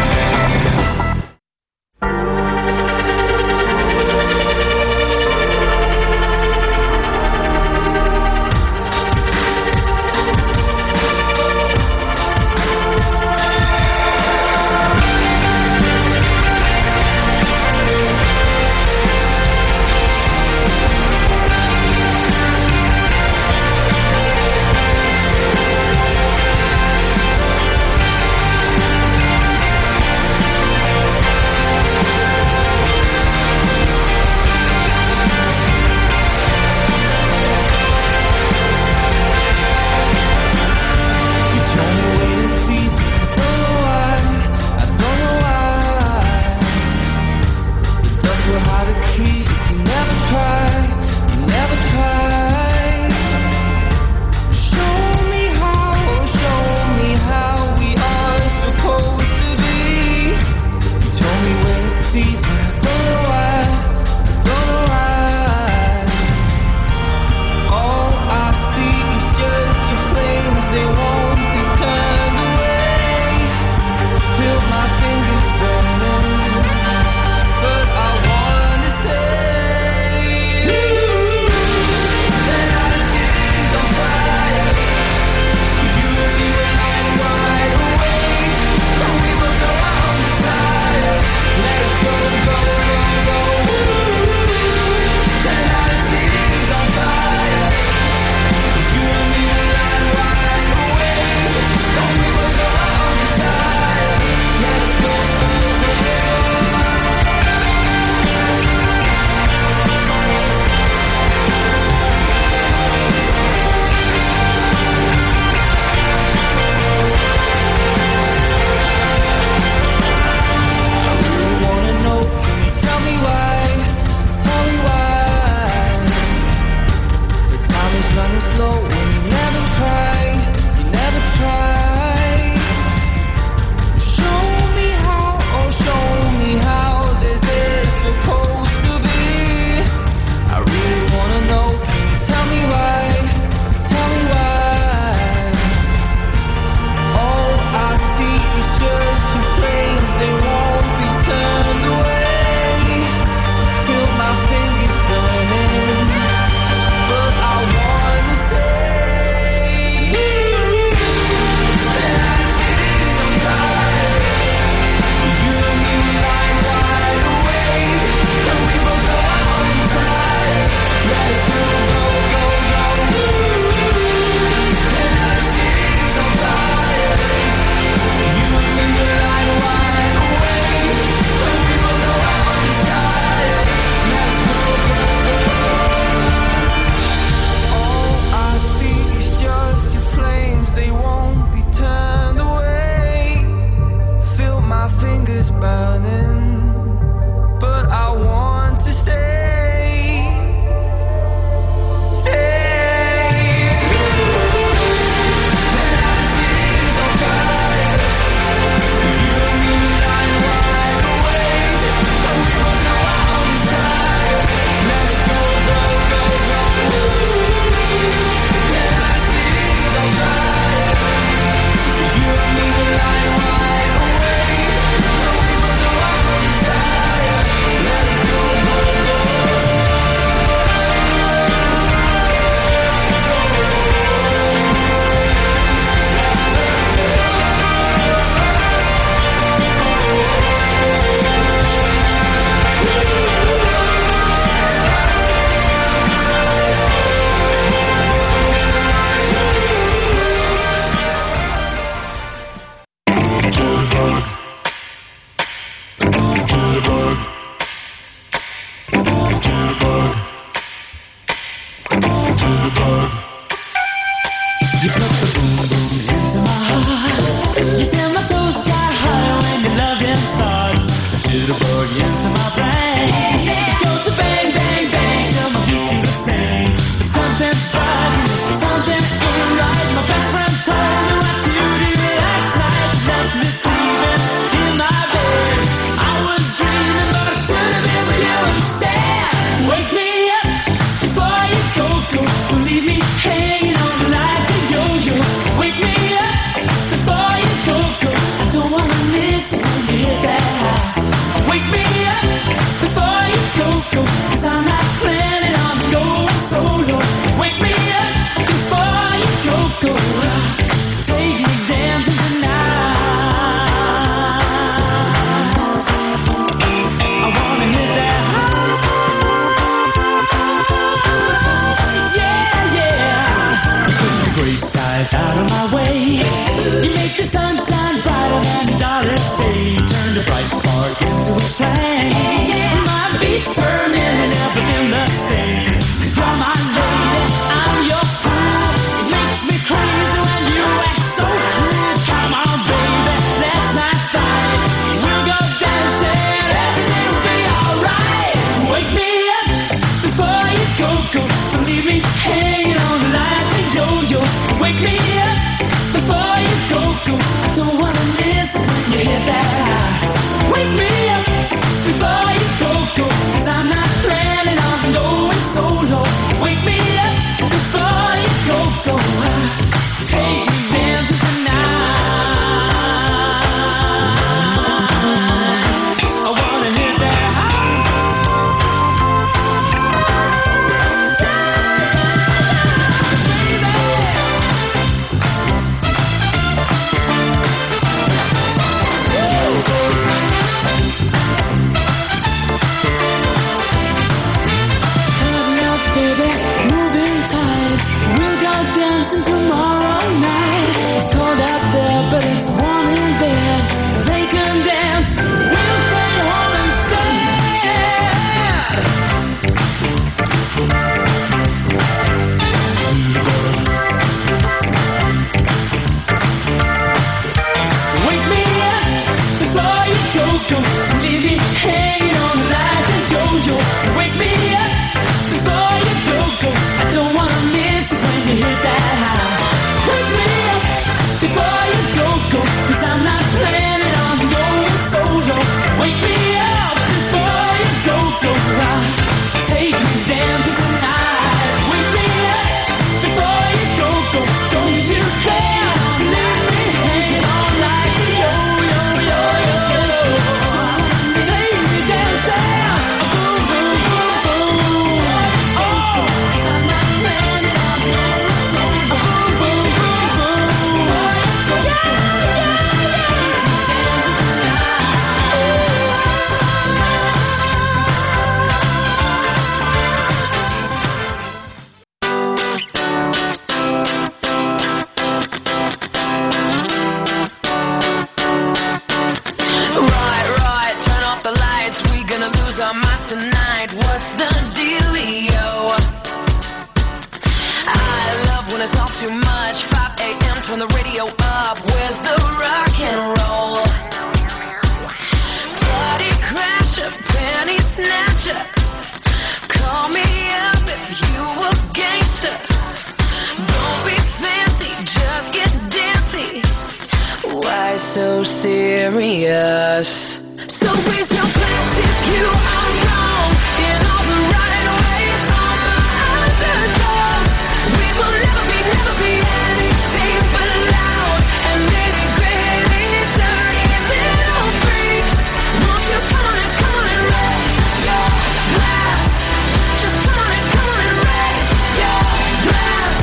so serious? So raise your glass if you are wrong in all the right ways. All my underdogs, we will never be anything but loud and maybe great, dirty little freaks. Won't you come on and raise your glass? Just come on and raise your glass.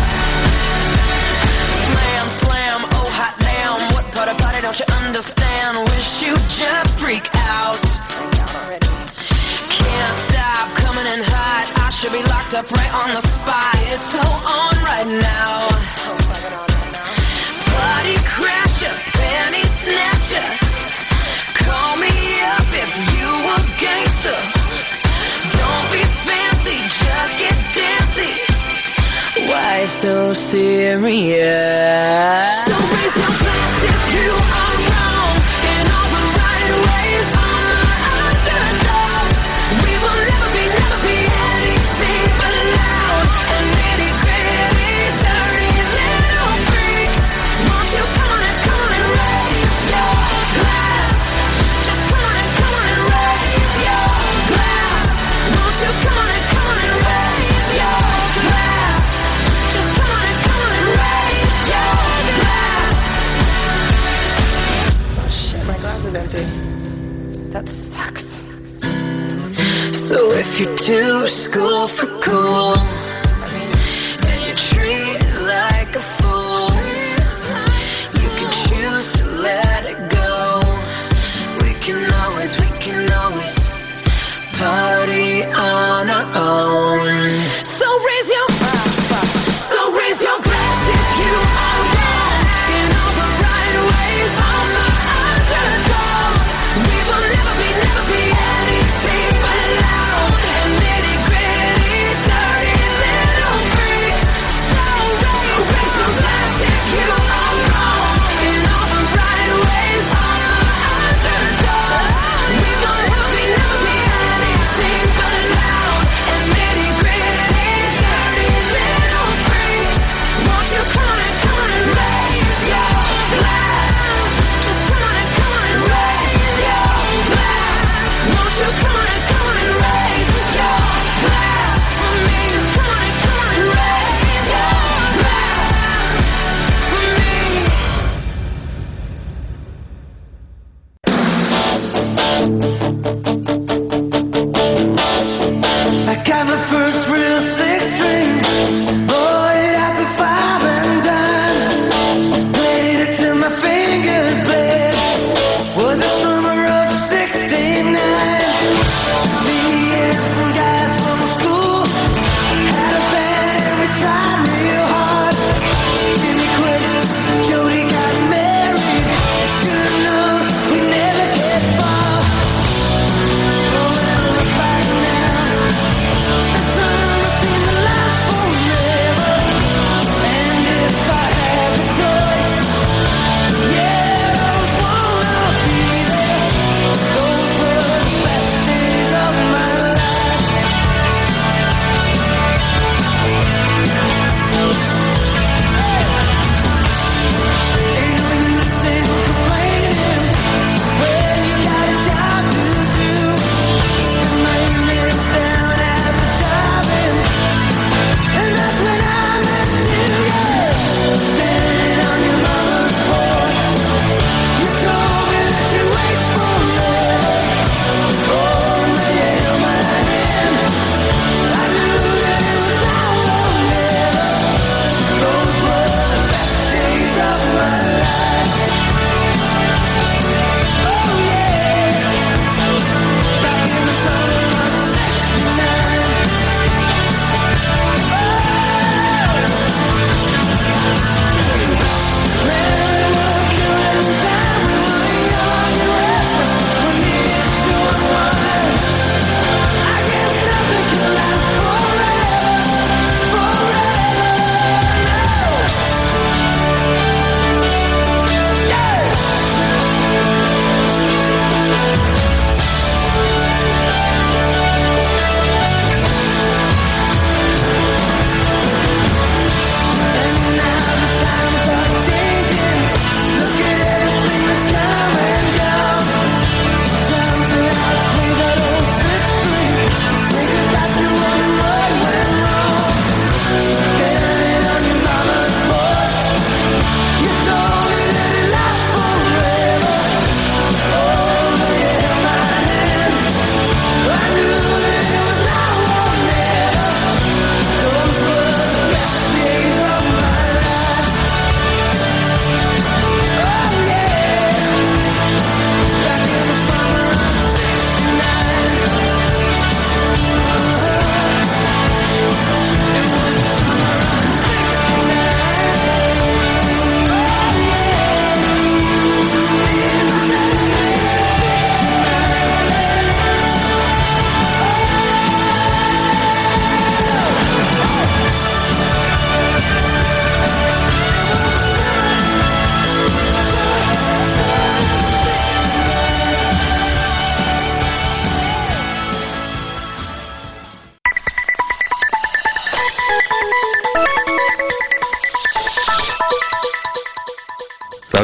Slam, slam, oh hot damn, what part about it don't you understand? Wish you just freak out. Can't stop coming in hot. I should be locked up right on the spot. It's so on right now. Party crasher, panty snatcher. Call me up if you a gangster. Don't be fancy, just get dancy. Why so serious? So raise your glass if you are wrong in all the right ways. All my underdogs, we will never be anything but loud and maybe gritty, dirty little freaks. Won't you come on and raise your glass? Just come on and raise your glass. Won't you come on and raise your glass? Just come on and raise your glass. Oh shit, my glass is empty. That sucks. So if you're too school for cool and you treat it like a fool, you can choose to let it go. We can always party on our own. So raise your glass if you are wrong in all the right ways. All my underdogs, we will never be anything but loud and nitty gritty, dirty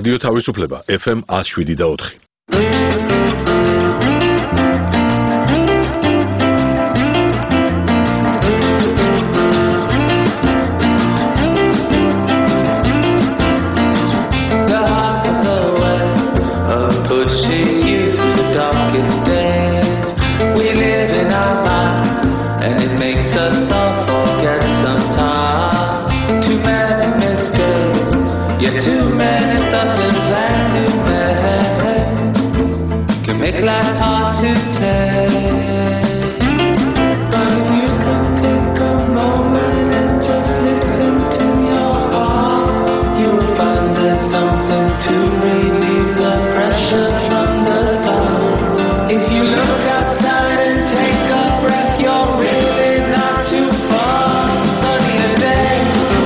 რადიო თავისუფლება FM 107.4. Make life hard to take. But if you could take a moment and just listen to your heart, you will find there's something to relieve the pressure from the start. If you look outside and take a breath, you're really not too far. Sunny day.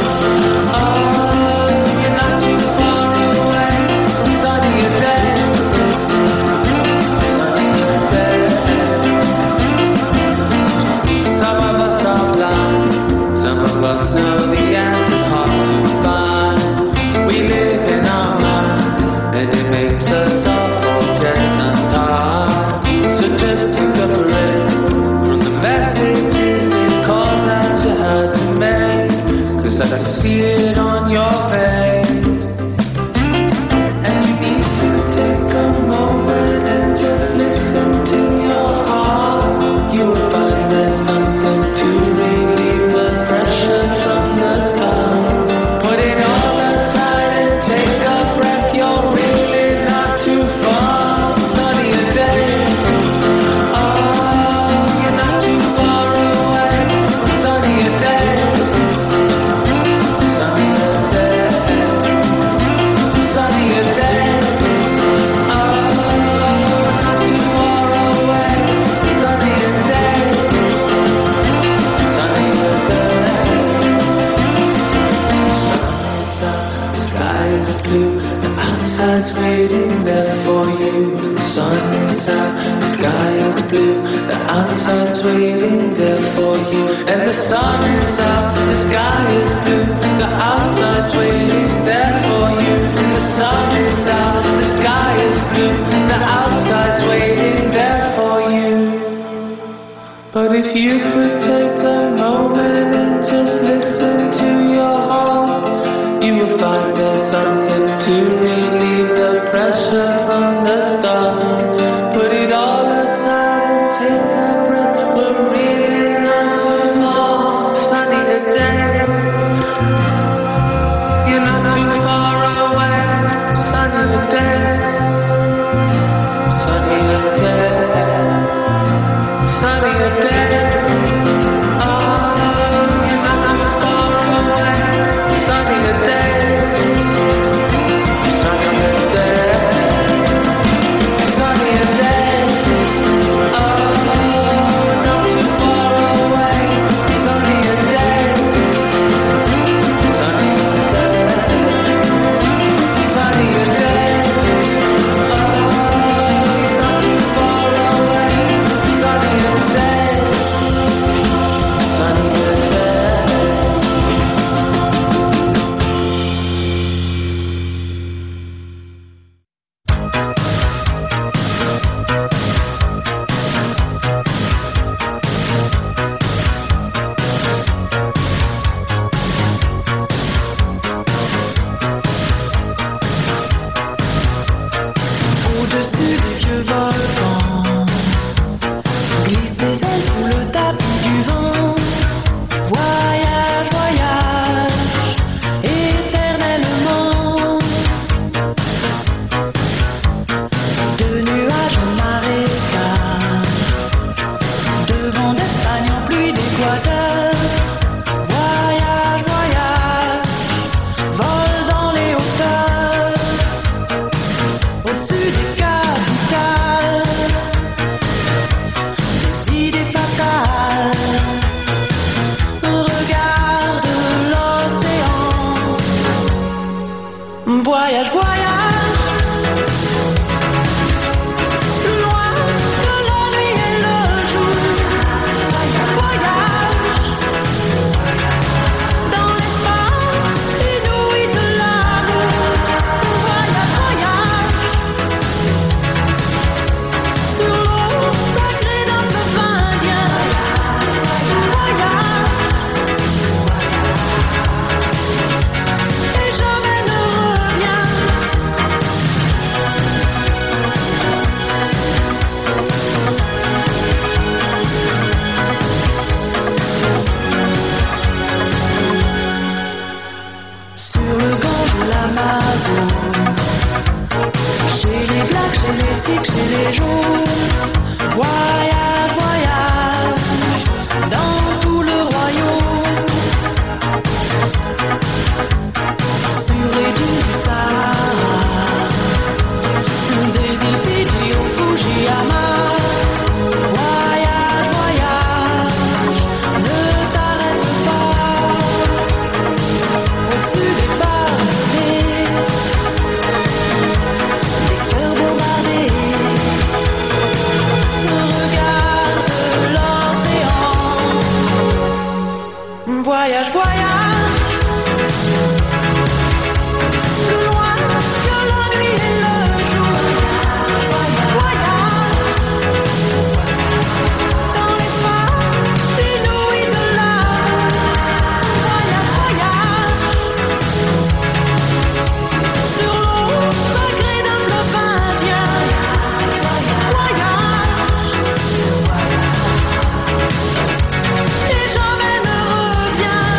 Oh, you're not too far away. Sunny day. Some of us know the answer's hard to find. We live in our minds, and it makes us all forget sometimes. So just take a break from the messages and calls that you had to make, 'cause I can see it on your face. And you need to take a moment and just listen to your heart. You will find there's something to relieve the pressure from the start. Put it all aside and take a breath. You're really not too far. Sunny day. Oh, you're not too far away. Sunny day. Sunny day. Sunny day. Oh, not too far away. Sunny day. Sunny day. Sun's up, the sky is blue, the outside's waiting there for you. The sun is out, the sky is blue, the outside's waiting there for you. And the sun is out, the sky is blue, the outside's waiting there for you. And the sun is out, the sky is blue, the outside's waiting there for you. But if you could take a moment and just listen to your heart, you will find there's something to relieve the pressure from the start. Put it all aside and take a breath. We're really not too far. Sunny day. You're not too far away. Sunny day. Sunny day. Sunny day. Oh, you're not too far away. Sunny day. Sunny day. Chez les blacks, chez les flics, chez les jaunes. Voyage, voyage, dans tout le royaume. Pur et doux du Sahara, des îles Fidji au Fujiyama. Voyage, voyage, ne t'arrête pas. Au-dessus des palmiers, des cœurs bombardés. Regarde l'océan. Voyage, voyage, plus loin que la nuit et le jour. Voyage, dans l'espace inouï de l'amour. Voyage, voyage, sur l'eau sacrée d'un fleuve indien. Voyage, et jamais ne reviens.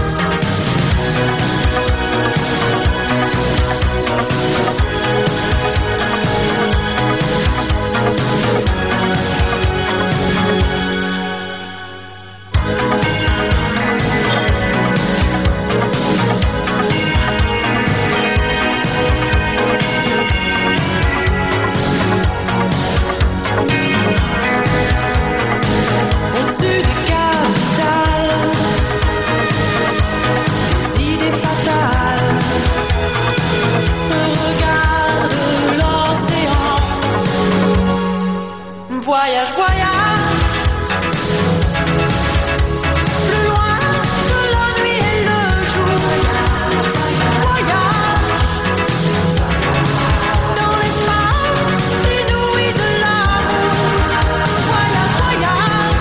Au-dessus des capitales, des idées fatales. Regarde l'océan. Voyage, voyage, plus loin que la nuit et le jour. Voyage, dans l'espace inouï de l'amour. Voyage, voyage,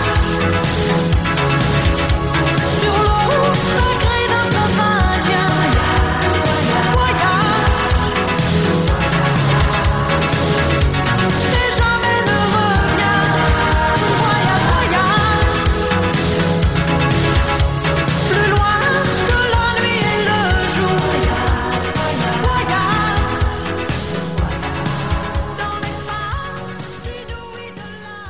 sur l'eau sacrée d'un fleuve indien. Voyage, et jamais ne reviens. Voyage, voyage, plus loin que la nuit et le jour. Voyage, dans l'espace inouï de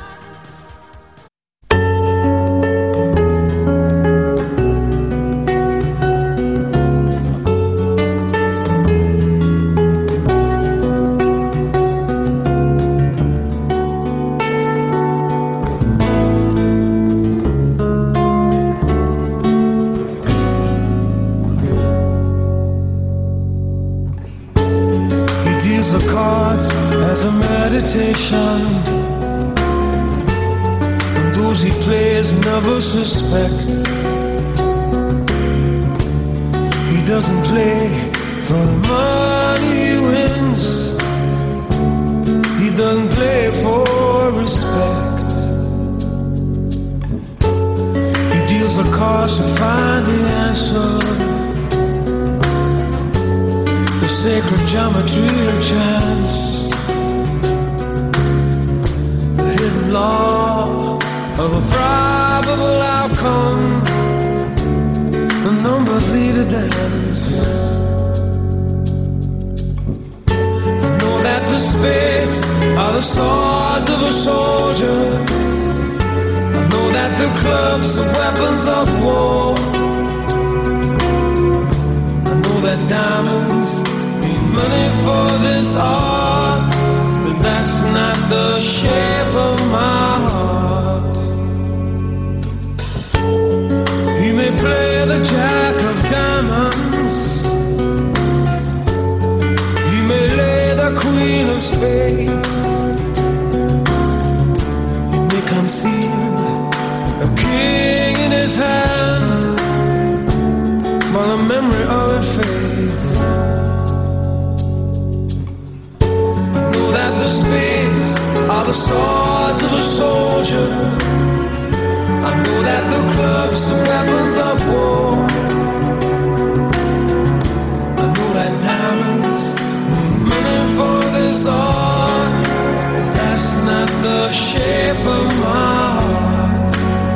He deals the cards as a meditation, and those he plays never suspect. He doesn't play for the money he wins. He doesn't play for respect. He deals the cards to find the answer. The sacred geometry of chance, the hidden law of a probable outcome. The numbers lead a dance. I know that the spades are the swords of a soldier. I know that the clubs are weapons of war. I know that diamonds need money for this art, but that's not the shape of my heart. He may play the jack of diamonds, he may lay the queen of spades, he may conceal a king in his hand, while the memory of it fades. That the spades are the swords of a soldier. I know that the clubs are weapons of war. I know that diamonds need money for this art. That's not the shape of my heart.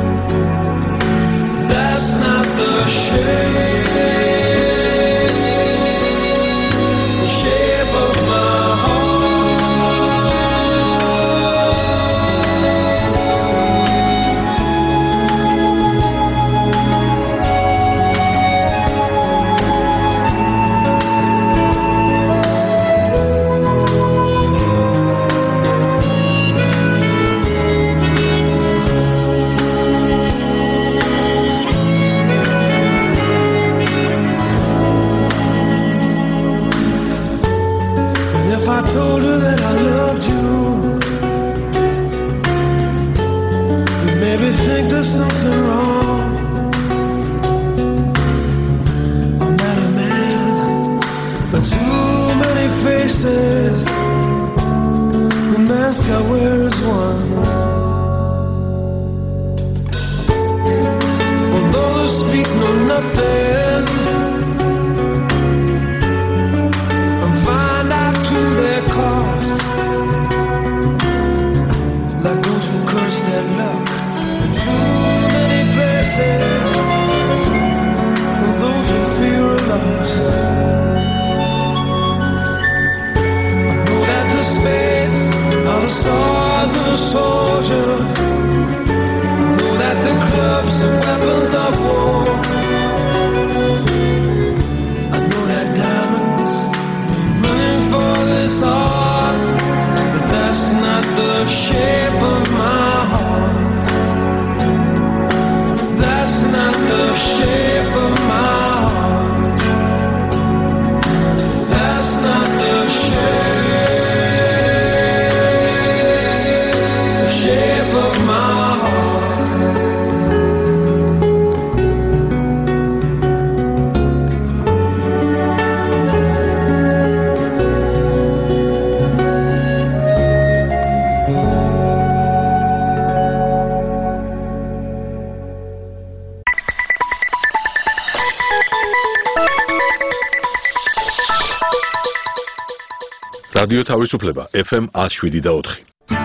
That's not the shape of my heart. you that I loved you. You made me think there's something wrong. I'm not a man, but too many faces. The mask I wear is one. For those who speak know nothing and find out to their cost, like those who curse their luck in too many places. For those who fear are lost, I know that the spades are the swords of a soldier. I know that the clubs are weapons of war. I know that diamonds running for this heart, but that's not the shape of my heart. That's not the shape of my heart. That's not the shape of my heart. რადიო თავისუფლება FM 107.4.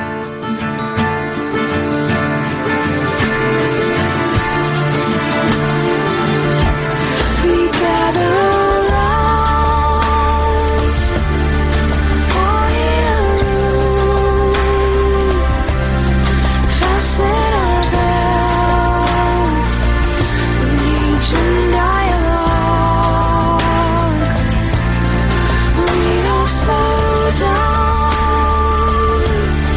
We gather around for you, fasten our belts, legion dialogue. We don't slow down.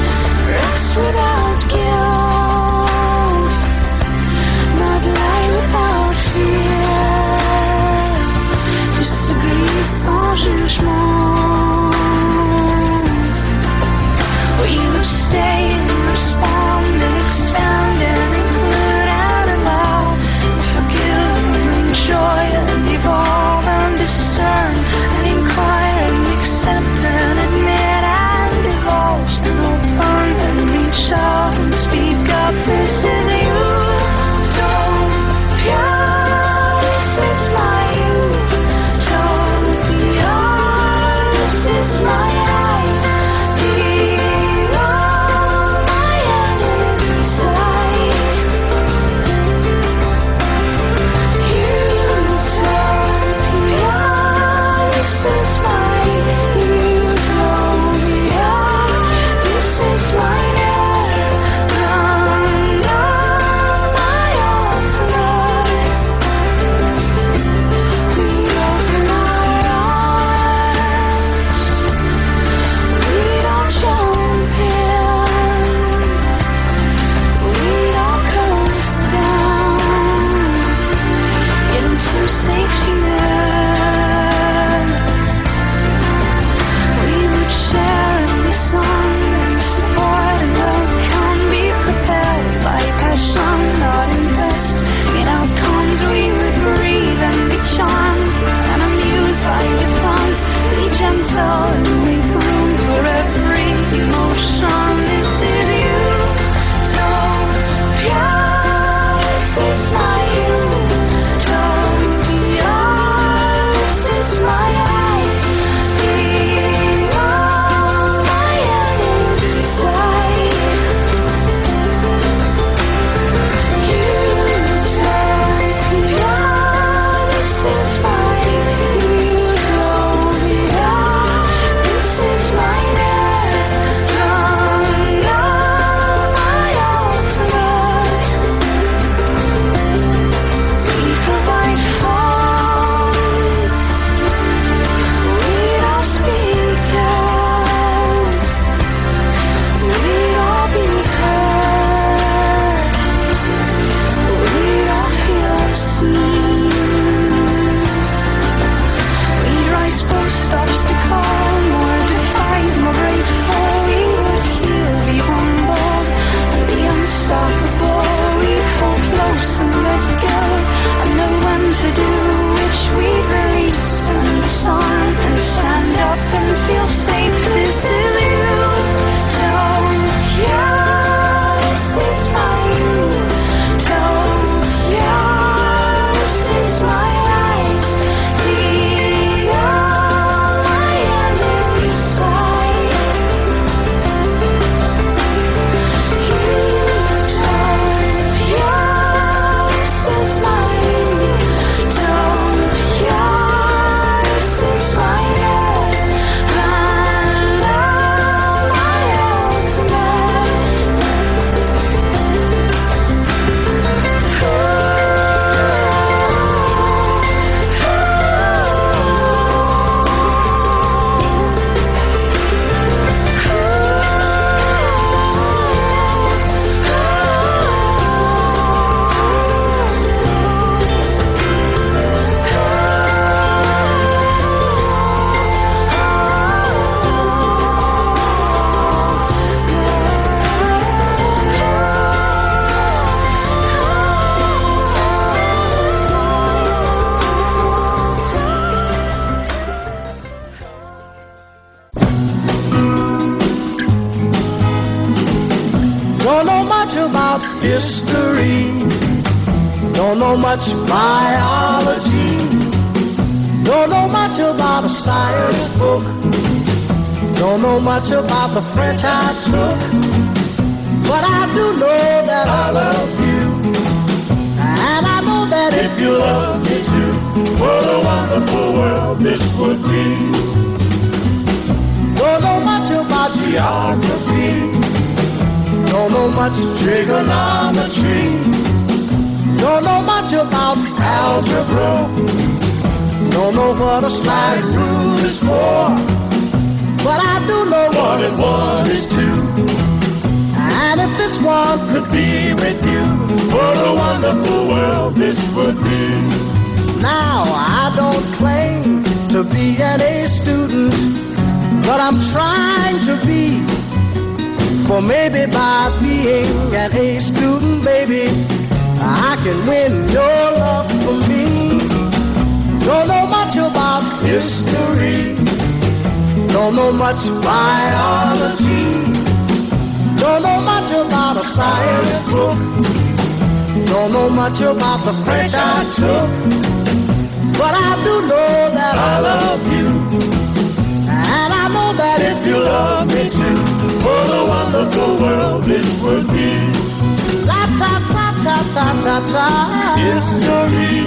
Don't know much about history. Don't know much biology. Don't know much about a science book. Don't know much about the French I took. But I do know that I love you. And I know that if you love me too, what a wonderful world this would be. Don't know much about geography. Don't know much trigonometry. Don't know much about algebra. Don't know what a slide rule is for. But I do know 1 and 1 is 2. And if this one could be with you, what a wonderful world this would be. Now I don't claim to be an A student, but I'm trying to be. For maybe by being an A student, baby, I can win your love for me. Don't know much about history. Don't know much biology. Don't know much about a science book. Don't know much about the French I took. But I do know that I love you. And I know that if you love me too, what a wonderful world this would be. La ta ta ta ta ta ta. History.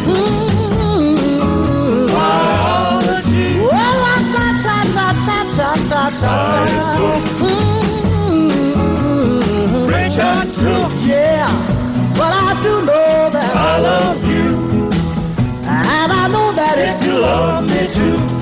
Biology. Well, la ta ta ta ta ta ta ta. Science book. French I took. Yeah, but I do know that I love you. And I know that if you love me too,